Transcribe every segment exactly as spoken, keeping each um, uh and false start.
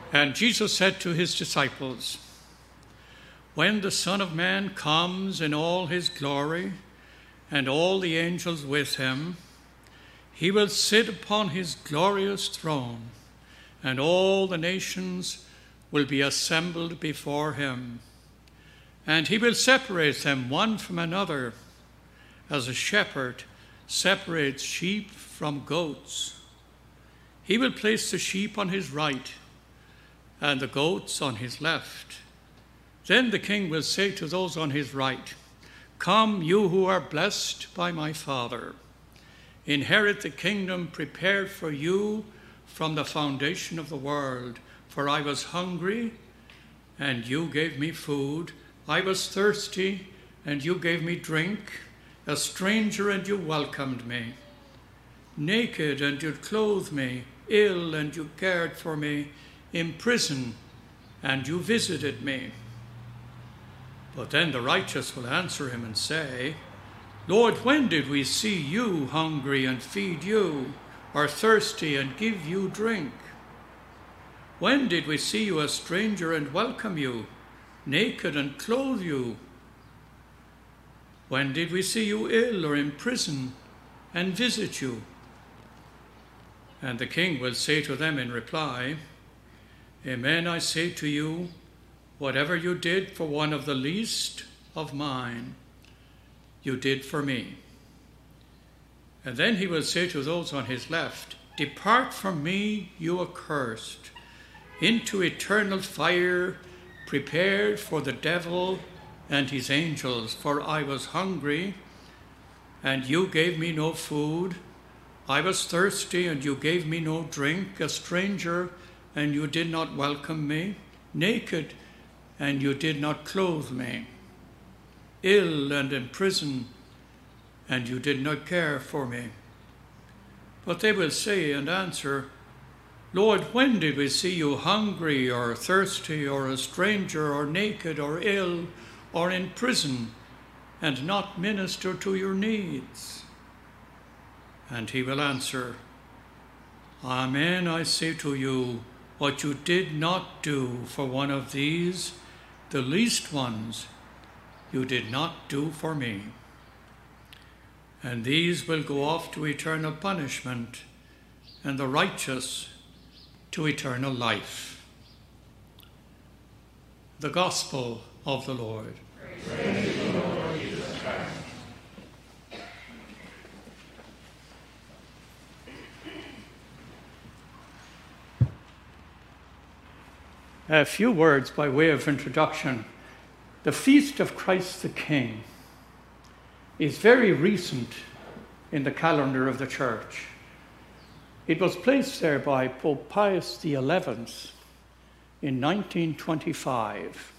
And Jesus said to his disciples, "When the Son of Man comes in all his glory, and all the angels with him, he will sit upon his glorious throne, and all the nations will be assembled before him. And he will separate them one from another, as a shepherd separates sheep from goats. He will place the sheep on his right, and the goats on his left. Then the king will say to those on his right, 'Come, you who are blessed by my Father. Inherit the kingdom prepared for you from the foundation of the world. For I was hungry, and you gave me food. I was thirsty, and you gave me drink. A stranger, and you welcomed me. Naked, and you clothed me. Ill, and you cared for me. In prison, and you visited me.' But then the righteous will answer him and say, 'Lord, when did we see you hungry and feed you, or thirsty and give you drink? When did we see you a stranger and welcome you, naked and clothe you? When did we see you ill or in prison and visit you?' And the king will say to them in reply, 'Amen, I say to you, whatever you did for one of the least of mine, you did for me.' And then he will say to those on his left, 'Depart from me, you accursed, into eternal fire prepared for the devil and his angels. For I was hungry, and you gave me no food. I was thirsty, and you gave me no drink. A stranger, and you did not welcome me. Naked, and you did not clothe me. Ill and in prison, and you did not care for me.' But they will say and answer, 'Lord, when did we see you hungry or thirsty or a stranger or naked or ill or in prison and not minister to your needs?' And he will answer, 'Amen, I say to you, what you did not do for one of these, the least ones, you did not do for me.' And these will go off to eternal punishment, and the righteous to eternal life." The Gospel of the Lord. Praise to you, Lord Jesus Christ. A few words by way of introduction. The Feast of Christ the King is very recent in the calendar of the Church. It was placed there by Pope Pius the eleventh in nineteen twenty-five.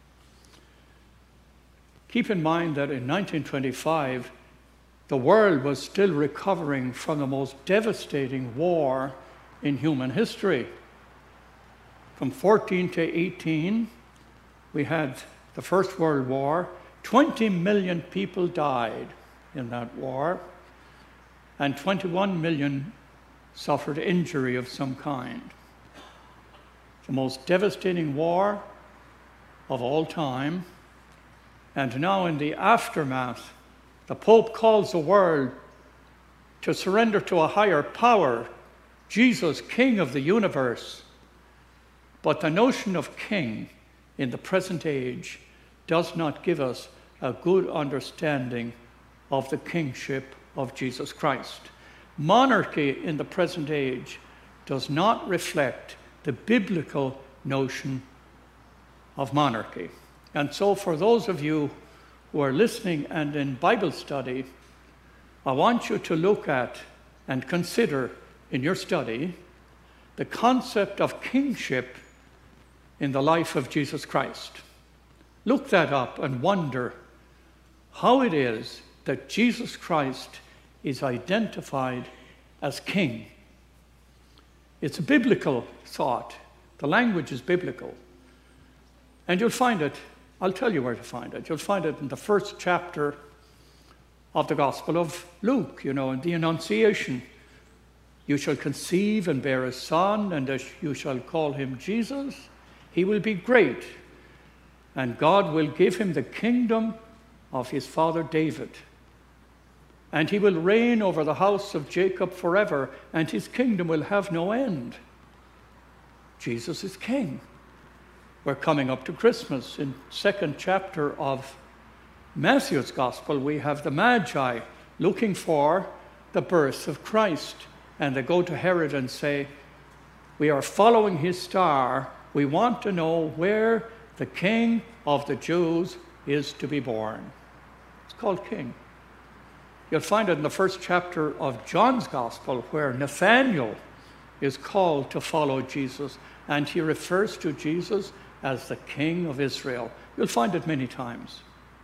Keep in mind that in nineteen twenty-five, the world was still recovering from the most devastating war in human history. From fourteen to eighteen, we had the First World War. twenty million people died in that war, and twenty-one million suffered injury of some kind. The most devastating war of all time. And now in the aftermath, the Pope calls the world to surrender to a higher power, Jesus, King of the universe. But the notion of king in the present age does not give us a good understanding of the kingship of Jesus Christ. Monarchy in the present age does not reflect the biblical notion of monarchy. And so for those of you who are listening and in Bible study, I want you to look at and consider in your study the concept of kingship in the life of Jesus Christ. Look that up and wonder how it is that Jesus Christ is identified as king. It's a biblical thought. The language is biblical. And you'll find it, I'll tell you where to find it. You'll find it in the first chapter of the Gospel of Luke, you know, in the Annunciation. You shall conceive and bear a son, and you shall call him Jesus. He will be great, and God will give him the kingdom of his father David. And he will reign over the house of Jacob forever, and his kingdom will have no end. Jesus is king. We're coming up to Christmas. In second chapter of Matthew's Gospel, we have the Magi looking for the birth of Christ. And they go to Herod and say, we are following his star. We want to know where the king of the Jews is to be born. It's called king. You'll find it in the first chapter of John's Gospel, where Nathanael is called to follow Jesus, and he refers to Jesus as the King of Israel. You'll find it many times.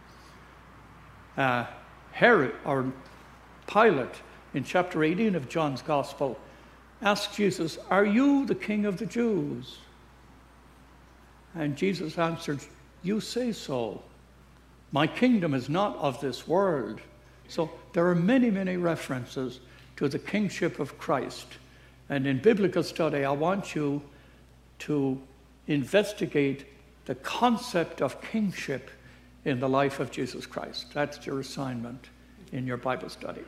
Uh, Herod, or Pilate, in chapter eighteen of John's Gospel, asked Jesus, are you the King of the Jews? And Jesus answered, you say so. My kingdom is not of this world. So there are many, many references to the kingship of Christ. And in biblical study, I want you to investigate the concept of kingship in the life of Jesus Christ. That's your assignment in your Bible study.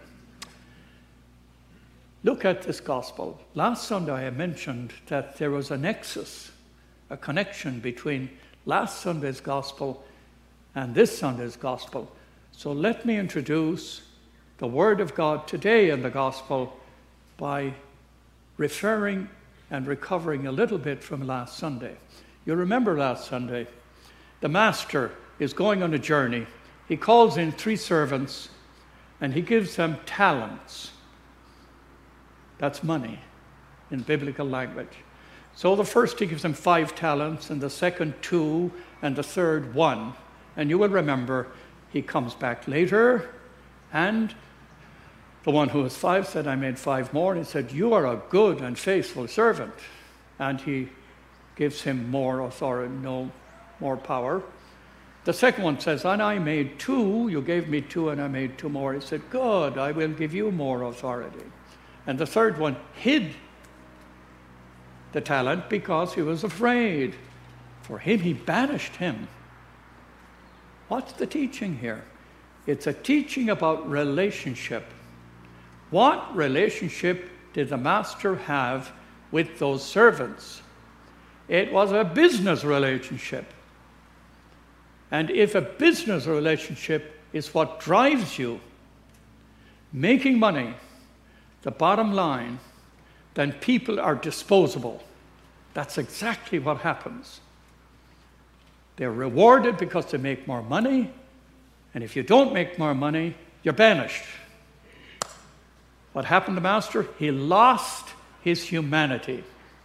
Look at this gospel. Last Sunday I mentioned that there was a nexus, a connection between last Sunday's gospel and this Sunday's gospel. So let me introduce the Word of God today in the gospel by referring and recovering a little bit from last Sunday. You remember last Sunday, the master is going on a journey. He calls in three servants and he gives them talents. That's money in biblical language. So the first he gives them five talents, and the second two, and the third one. And you will remember he comes back later, and the one who has five said, I made five more. And he said, you are a good and faithful servant. And he gives him more authority, no more power. The second one says, and I made two. You gave me two, and I made two more. He said, good, I will give you more authority. And the third one hid the talent because he was afraid. For him, he banished him. What's the teaching here? It's a teaching about relationship. What relationship did the master have with those servants? It was a business relationship. And if a business relationship is what drives you, making money, the bottom line, then people are disposable. That's exactly what happens. They're rewarded because they make more money, and if you don't make more money, you're banished. What happened to Master? He lost his humanity.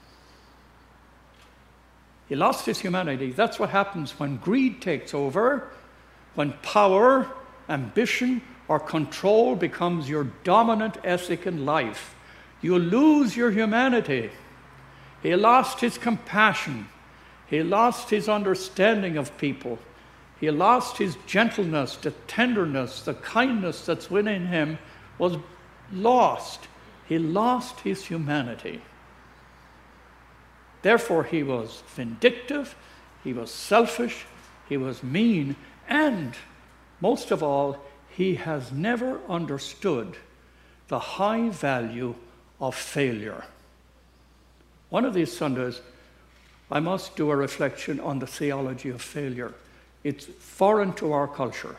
He lost his humanity. That's what happens when greed takes over, when power, ambition, or control becomes your dominant ethic in life. You lose your humanity. He lost his compassion. He lost his understanding of people. He lost his gentleness, the tenderness, the kindness that's within him was lost. He lost his humanity. Therefore, he was vindictive, he was selfish, he was mean, and most of all, he has never understood the high value of failure. One of these Sundays, I must do a reflection on the theology of failure. It's foreign to our culture.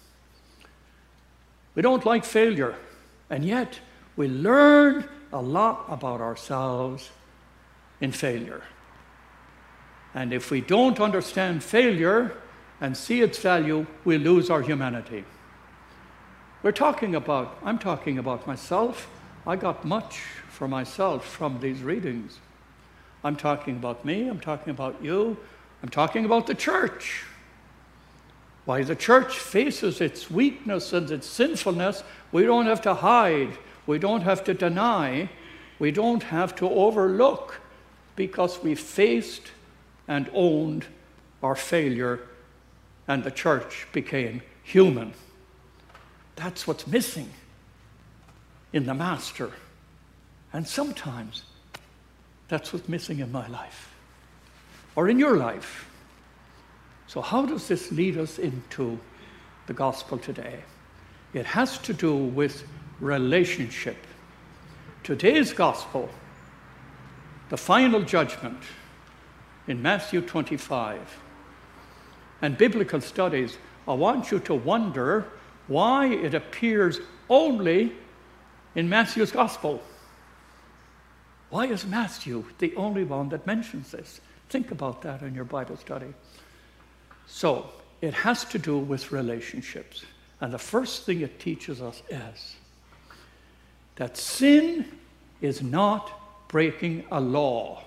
We don't like failure, and yet we learn a lot about ourselves in failure. And if we don't understand failure and see its value, we lose our humanity. We're talking about, I'm talking about myself. I got much for myself from these readings. I'm talking about me, I'm talking about you, I'm talking about the church. Why the church faces its weakness and its sinfulness, we don't have to hide, we don't have to deny, we don't have to overlook, because we faced and owned our failure, and the church became human. That's what's missing in the Master. And sometimes that's what's missing in my life, or in your life. So how does this lead us into the gospel today? It has to do with relationship. Today's gospel, the final judgment in Matthew twenty-five, and biblical studies, I want you to wonder why it appears only in Matthew's gospel. Why is Matthew the only one that mentions this? Think about that in your Bible study. So, it has to do with relationships. And the first thing it teaches us is that sin is not breaking a law.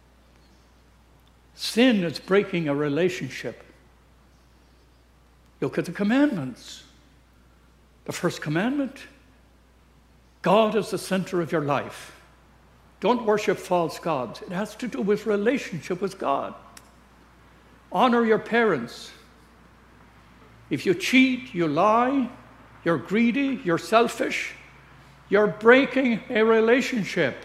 Sin is breaking a relationship. Look at the commandments. The first commandment, God is the center of your life. Don't worship false gods. It has to do with relationship with God. Honor your parents. If you cheat, you lie, you're greedy, you're selfish, you're breaking a relationship.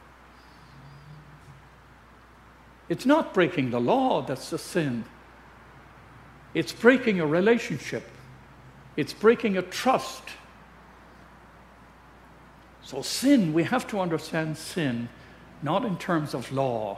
It's not breaking the law that's the sin. It's breaking a relationship. It's breaking a trust. So sin, we have to understand sin, not in terms of law,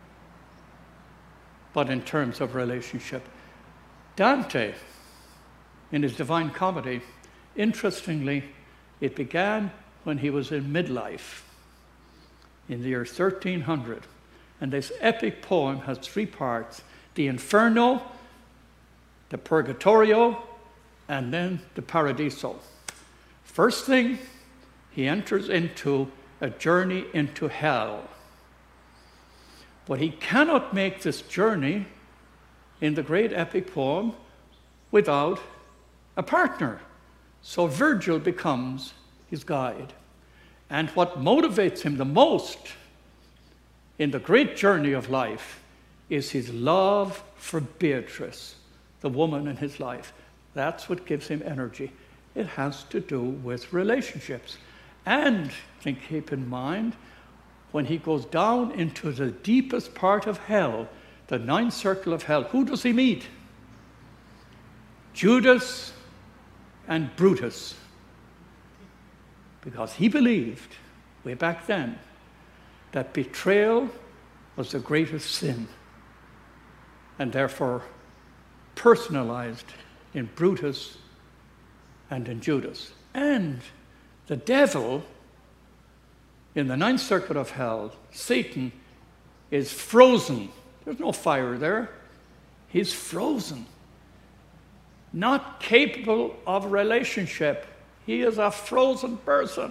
but in terms of relationship. Dante, in his Divine Comedy, interestingly, it began when he was in midlife, in the year thirteen hundred. And this epic poem has three parts: the Inferno, the Purgatorio, and then the Paradiso. First thing, he enters into a journey into hell. But he cannot make this journey in the great epic poem without a partner. So Virgil becomes his guide. And what motivates him the most in the great journey of life is his love for Beatrice, the woman in his life. That's what gives him energy. It has to do with relationships. And think, keep in mind, when he goes down into the deepest part of hell, the ninth circle of hell, who does he meet? Judas and Brutus. Because he believed, way back then, that betrayal was the greatest sin, and therefore personalized in Brutus and in Judas. And the devil, in the ninth circle of hell, Satan, is frozen. There's no fire there. He's frozen. Not capable of relationship. He is a frozen person.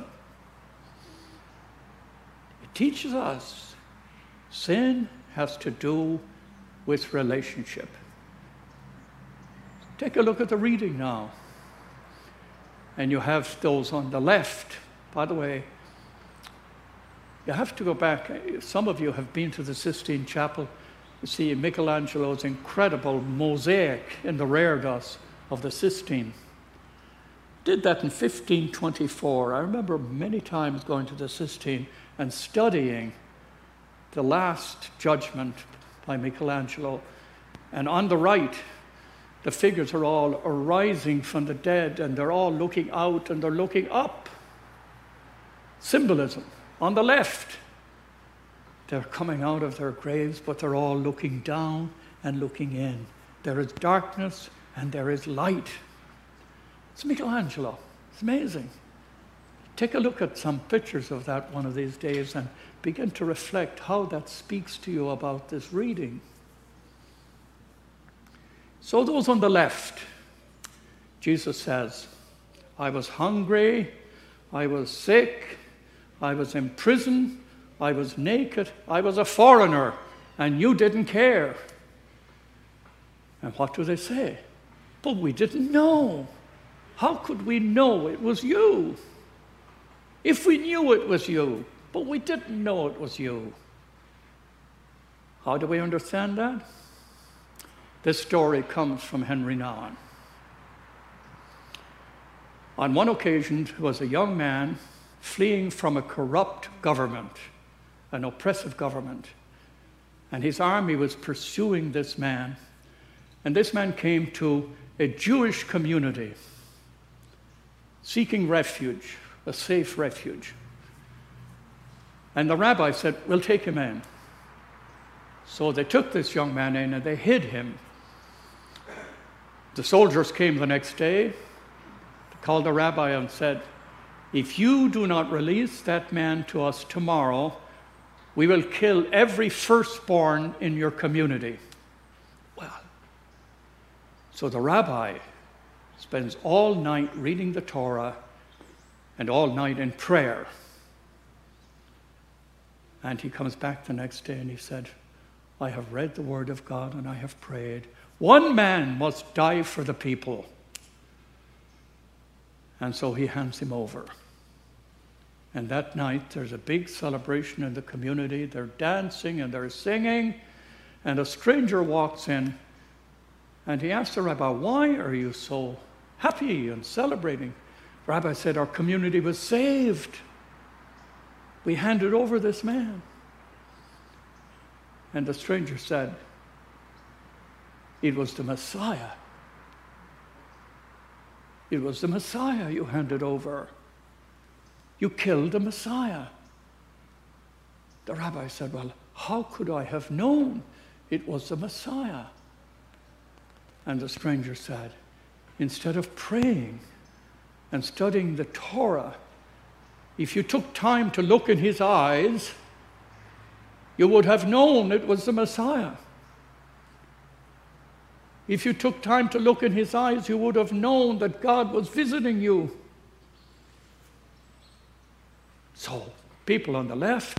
It teaches us sin has to do with relationship. Take a look at the reading now. And you have those on the left. By the way, you have to go back. Some of you have been to the Sistine Chapel. You see Michelangelo's incredible mosaic in the reredos of the Sistine. Did that in fifteen twenty-four. I remember many times going to the Sistine and studying the Last Judgment by Michelangelo. And on the right, the figures are all arising from the dead, and they're all looking out and they're looking up. Symbolism. On the left, they're coming out of their graves, but they're all looking down and looking in. There is darkness and there is light. It's Michelangelo. It's amazing. Take a look at some pictures of that one of these days and begin to reflect how that speaks to you about this reading. So those on the left, Jesus says, I was hungry, I was sick, I was in prison, I was naked, I was a foreigner, and you didn't care. And what do they say? But we didn't know. How could we know it was you? If we knew it was you, but we didn't know it was you. How do we understand that? This story comes from Henry Nouwen. On one occasion, there was a young man fleeing from a corrupt government, an oppressive government. And his army was pursuing this man. And this man came to a Jewish community, seeking refuge, a safe refuge. And the rabbi said, we'll take him in. So they took this young man in and they hid him. The soldiers came the next day, called the rabbi and said, if you do not release that man to us tomorrow, we will kill every firstborn in your community. Well, so the rabbi spends all night reading the Torah and all night in prayer. And he comes back the next day and he said, I have read the word of God and I have prayed. One man must die for the people. And so he hands him over. And that night there's a big celebration in the community. They're dancing and they're singing. And a stranger walks in and he asks the rabbi, why are you so happy and celebrating? The rabbi said, our community was saved. We handed over this man. And the stranger said, it was the Messiah. It was the Messiah you handed over. You killed the Messiah. The rabbi said, well, how could I have known it was the Messiah? And the stranger said, instead of praying and studying the Torah, if you took time to look in his eyes, you would have known it was the Messiah. If you took time to look in his eyes, you would have known that God was visiting you. So, people on the left,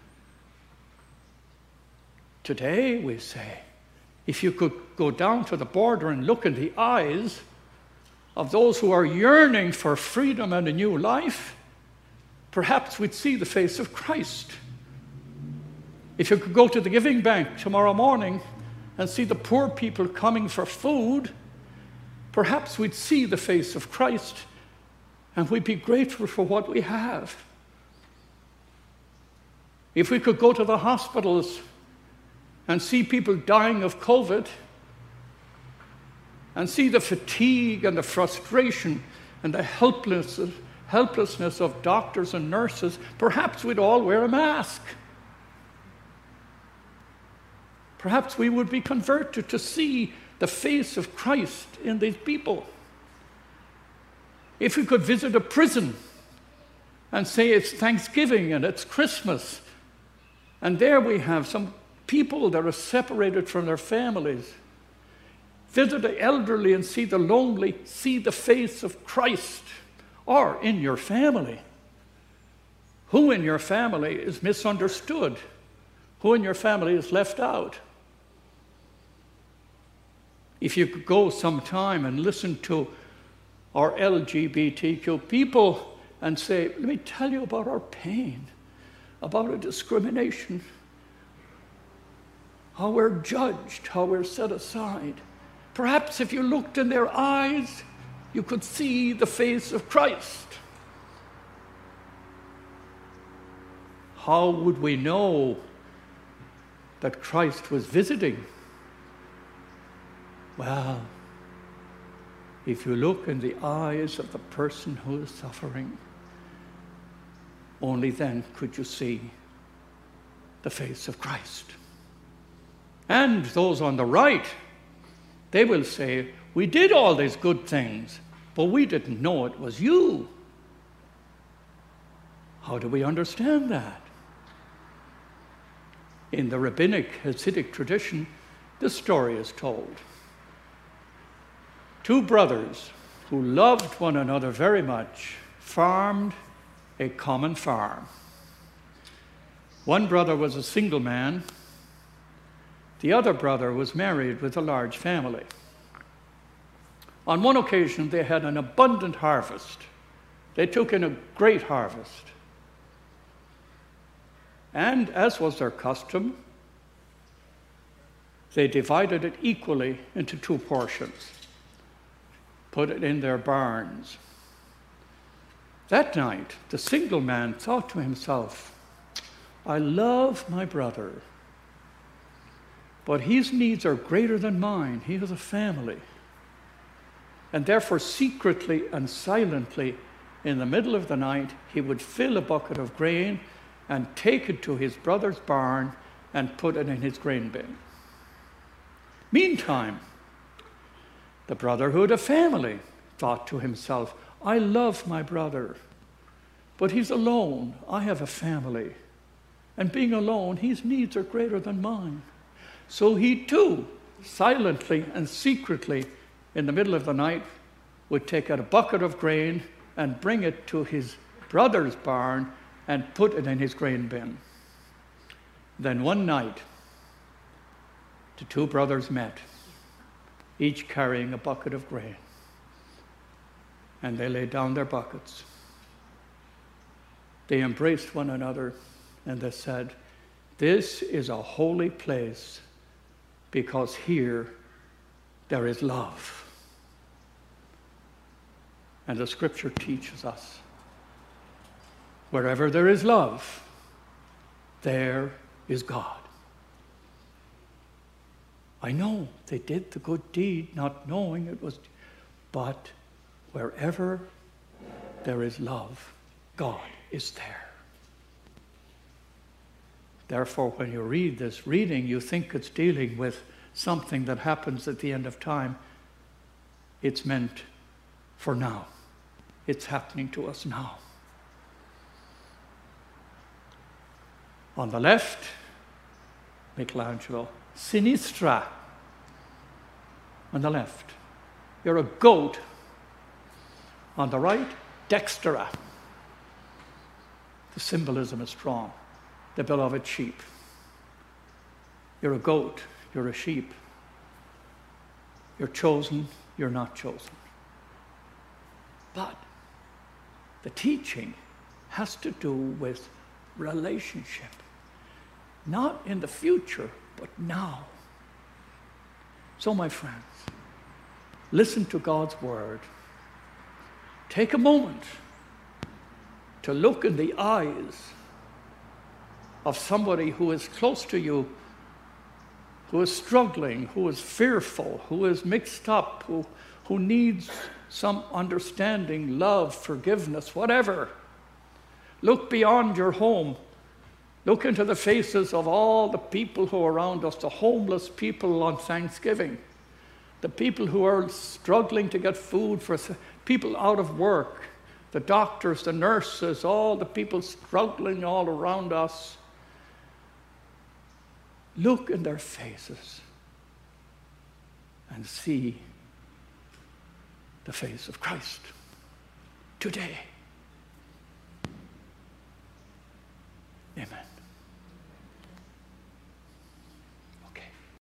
today we say, if you could go down to the border and look in the eyes of those who are yearning for freedom and a new life, perhaps we'd see the face of Christ. If you could go to the giving bank tomorrow morning and see the poor people coming for food, perhaps we'd see the face of Christ and we'd be grateful for what we have. If we could go to the hospitals and see people dying of COVID and see the fatigue and the frustration and the helplessness, helplessness of doctors and nurses, perhaps we'd all wear a mask. Perhaps we would be converted to see the face of Christ in these people. If we could visit a prison and say it's Thanksgiving and it's Christmas, and there we have some people that are separated from their families. Visit the elderly and see the lonely, see the face of Christ. Or in your family. Who in your family is misunderstood? Who in your family is left out? If you could go sometime and listen to our L G B T Q people and say, let me tell you about our pain, about our discrimination, how we're judged, how we're set aside. Perhaps if you looked in their eyes, you could see the face of Christ. How would we know that Christ was visiting? Well, if you look in the eyes of the person who is suffering, only then could you see the face of Christ. And those on the right, they will say, we did all these good things, but we didn't know it was you. How do we understand that? In the rabbinic Hasidic tradition, this story is told. Two brothers who loved one another very much farmed a common farm. One brother was a single man. The other brother was married with a large family. On one occasion, they had an abundant harvest. They took in a great harvest. And as was their custom, they divided it equally into two portions, put it in their barns. That night, the single man thought to himself, I love my brother, but his needs are greater than mine. He has a family. And therefore, secretly and silently, in the middle of the night, he would fill a bucket of grain and take it to his brother's barn and put it in his grain bin. Meantime, the brother who had a family thought to himself, I love my brother, but he's alone. I have a family. And being alone, his needs are greater than mine. So he too, silently and secretly, in the middle of the night, would take out a bucket of grain and bring it to his brother's barn and put it in his grain bin. Then one night, the two brothers met, each carrying a bucket of grain. And they laid down their buckets. They embraced one another and they said, this is a holy place because here there is love. And the scripture teaches us, wherever there is love, there is God. I know they did the good deed not knowing it was, but wherever there is love, God is there. Therefore, when you read this reading, you think it's dealing with something that happens at the end of time. It's meant for now. It's happening to us now. On the left, Michelangelo, Sinistra. On the left, you're a goat. On the right, Dextera. The symbolism is strong. The beloved sheep. You're a goat, you're a sheep. You're chosen, you're not chosen. But the teaching has to do with relationship. Not in the future, but now. So, my friends, listen to God's word. Take a moment to look in the eyes of somebody who is close to you, who is struggling, who is fearful, who is mixed up, who, who needs some understanding, love, forgiveness, whatever. Look beyond your home. Look into the faces of all the people who are around us, the homeless people on Thanksgiving, the people who are struggling to get food, for people out of work, the doctors, the nurses, all the people struggling all around us. Look in their faces and see the face of Christ today. Amen.